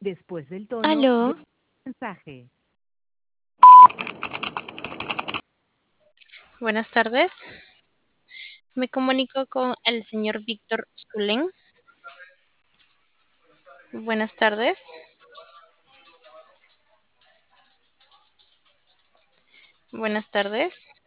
Después del tono, Aló, grabe el mensaje. buenas tardes. Me comunico con el señor Víctor Zulén. Buenas tardes. Buenas tardes.